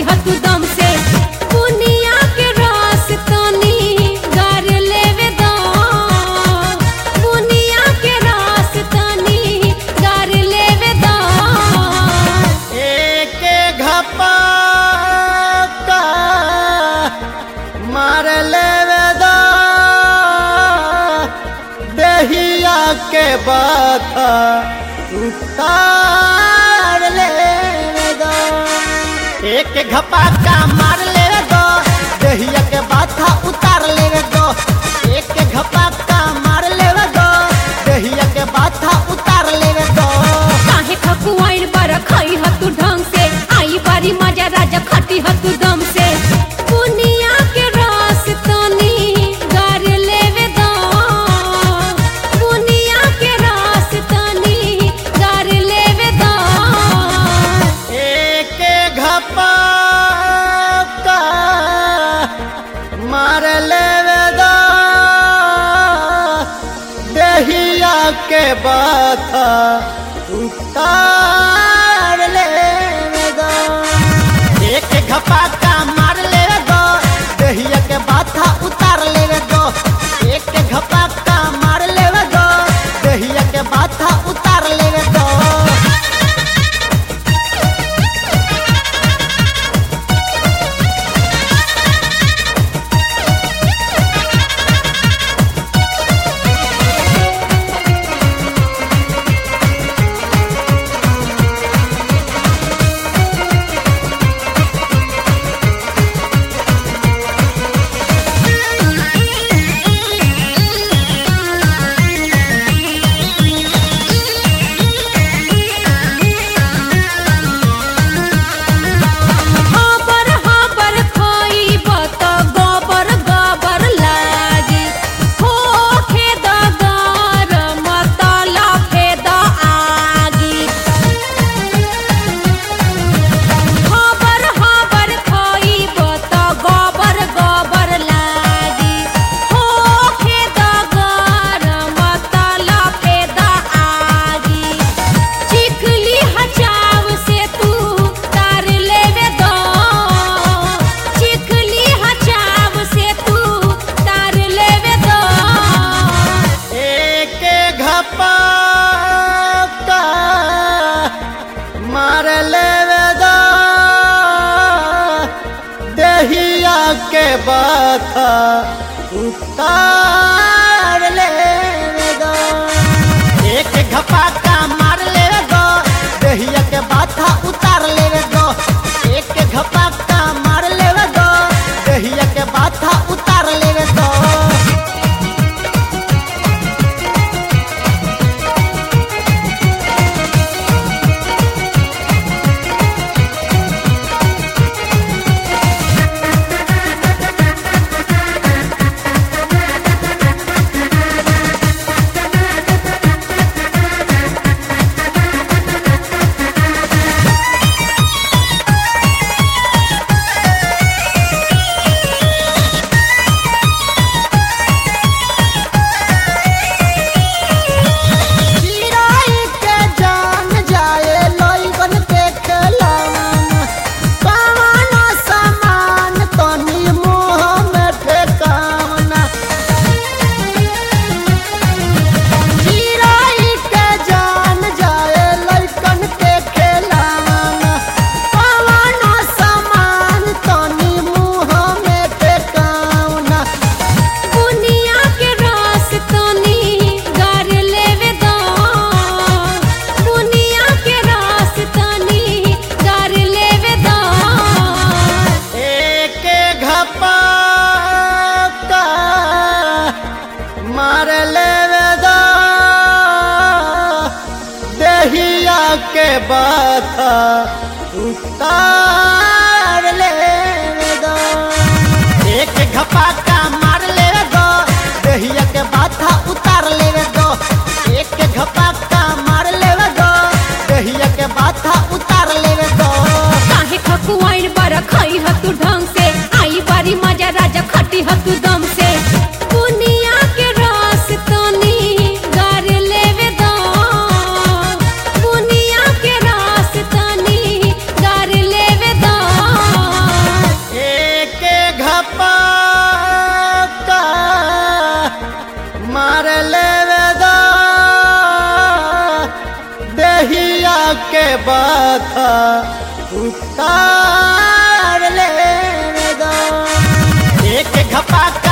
हतु दम से बुनिया के रस तनी गार लेवे दो बुनिया के रस तनी गार लेवे दो एक घपा का मार लेवे दो दहिया के बाथा उतार लेवे दो एक घपा का मार लेवे दो दहिया के बाथा उतार लेवे दो एक घपा का मार लेवे दो दहिया के बाथा उतार लेवे दो काहे खकुआइन पर खाई हतु ढंग से आई बारी मजा राजा खटी हतु दम से बुनिया के रस तनी गार लेवे दो बुनिया के रस तनी गार लेवे दो एक घपा का मार लेवे दो दहिया के बाथा उतार लेवे दो एक घपा का मार लेवे दो दहिया के बाथा उतार लेवे दो एक घपा का मार लेवे दो दहिया के बाथा उतार लेवे दो हाबर हाबर खाइब त गोबर गोबर लागी हो खेद गरम तला फेद आगी हाबर हाबर खाइब त गोबर गोबर लागी हो खेद गरम तला फेद आगी चिखली हचाव से तू तार लेवे दो चिखली हचाव से तू तार लेवे दो एक घपा का मार लेवे दो दहिया के बाथा उतार लेवे दो एक घपा का मार लेवे दो दहिया के बाथा उतार लेवे दो एक घपा का मार लेवे दो दहिया के बाथा उतार लेवे दो चिराई के जान जाए लइकन के खेलौना कवनो सामान तनी मुँह में ठेकावना चिराई के जान जाए लइकन के खेलौना कवनो सामान तनी मुँह में ठेकावना बुनिया के रस तनी गार लेवे दो बुनिया के रस तनी गार लेवे दो एक घपा का मार लेवे दो दहिया के बाथा उतार लेवे दो एक घपा का मार लेवे दो दहिया के बाथा उतार लेवे दो एक घपा का मार लेवे दो दहिया के बाथा उतार लेवे दो काहे खकुआइन पर खाई हतु ढंग से आई बारी मजा राजा खटी हतु दम से बुनिया के रस तनी गार लेवे दो बुनिया के रस तनी गार लेवे दो घपाका